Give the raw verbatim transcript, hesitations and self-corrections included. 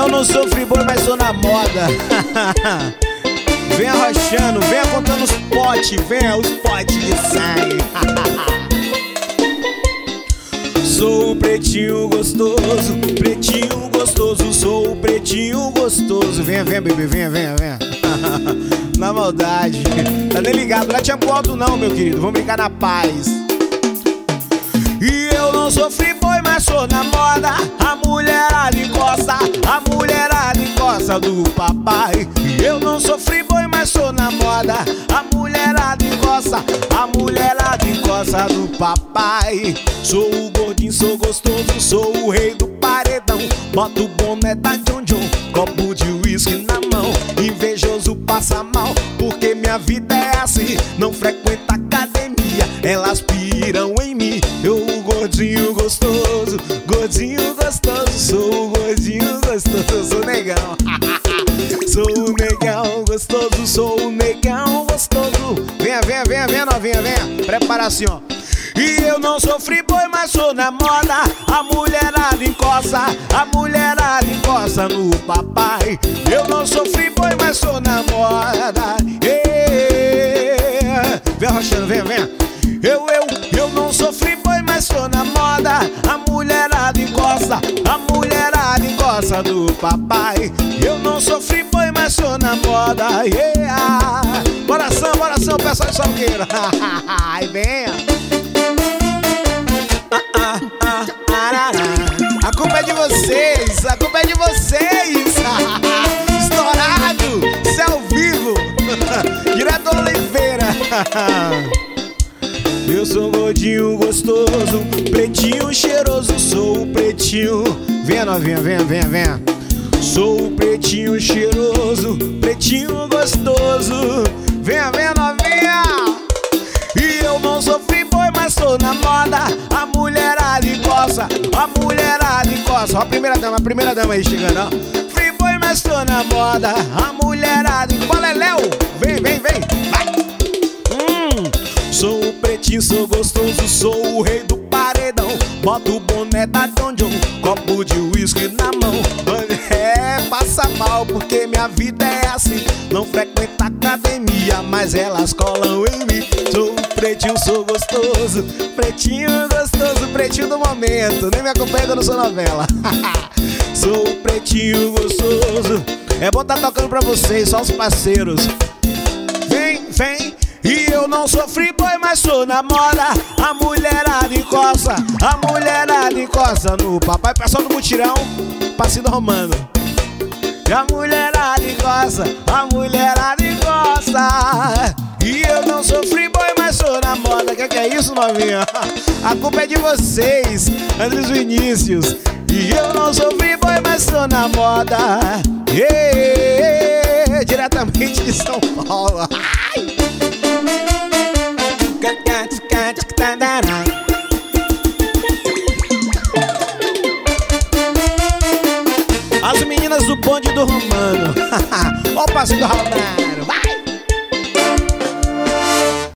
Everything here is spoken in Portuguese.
eu não sou free-boy, mas sou na moda. Venha arrochando, venha contando os potes, venha os potes de sangue. Sou o pretinho gostoso, pretinho gostoso, sou o pretinho gostoso. Venha, venha, bebê, venha, venha, venha. Na maldade, tá nem ligado, não é tempo alto não, meu querido, vamos brincar na paz. E eu não sou free-boy, mas sou na moda. A mulherada encosta, a mulherada encosta do papai. E eu não sou free-boy, mas sou na moda. A mulherada encosta, a mulherada encosta do papai. Sou o gordinho, sou gostoso, sou o rei do paredão. Boto o boné da John John, copo de uísque na mão. Invejoso passa mal, porque minha vida é assim. Não frequenta academia, elas piram em mim. Eu, o gordinho gostoso, gordinho gostoso, sou o gordinho gostoso, sou o negão. Sou o negão gostoso, sou o negão gostoso. Venha, venha, venha, venha novinha, venha. Prepara assim, ó. E eu não sou free-boy, mas sou na moda. A mulherada encosta, a mulherada encosta no papai. Eu não sou free-boy, mas sou na moda. Yeah. Vem arrochando, vem, vem. Eu, eu, eu não sou free-boy, mas sou na moda. A mulherada encosta, a mulherada encosta do papai. Eu não sou free-boy, mas sou na moda. Yeah. Coração, coração, pessoal de Salgueiro. Ai, venha. Ah, ah, ah, a culpa é de vocês, a culpa é de vocês. Estourado, isso é ao vivo. Direto da Oliveira. Eu sou gordinho gostoso, pretinho cheiroso, sou o pretinho. Venha novinha, venha, venha, venha. Sou o pretinho cheiroso, pretinho gostoso. Venha, venha novinha. E eu não sou free-boy, mas sou na moda. A mulherada encosta, a mulherada encosta. Ó a primeira dama, a primeira dama aí chegando, ó. Free-boy, mas sou na moda. A mulherada encosta, Léo. Vem, vem, vem, vai. Hum, sou o pretinho, sou gostoso, sou o rei do paredão. Boto o boné da John John, copo de uísque na mão. É, passa mal, porque minha vida é assim. Não frequenta academia, mas elas colam em mim. Sou pretinho, sou gostoso, pretinho gostoso, pretinho do momento. Nem me acompanha que eu não sou novela. Sou pretinho gostoso. É bom tá tocando pra vocês, só os parceiros. Vem, vem. E eu não sou free-boy, mas sou na moda. A mulherada encosta, a mulherada encosta no papai. Pessoal do mutirão, passinho do Romano. E a mulherada encosta, a mulherada encosta. E eu não sou free-boy, mas sou na moda. Que que é isso, novinha? A culpa é de vocês, Andres Vinícius. E eu não sou free-boy, mas sou na moda. Yeah, diretamente de São Paulo. Ai. As meninas do bonde do Romano. Ó o passinho do Romano.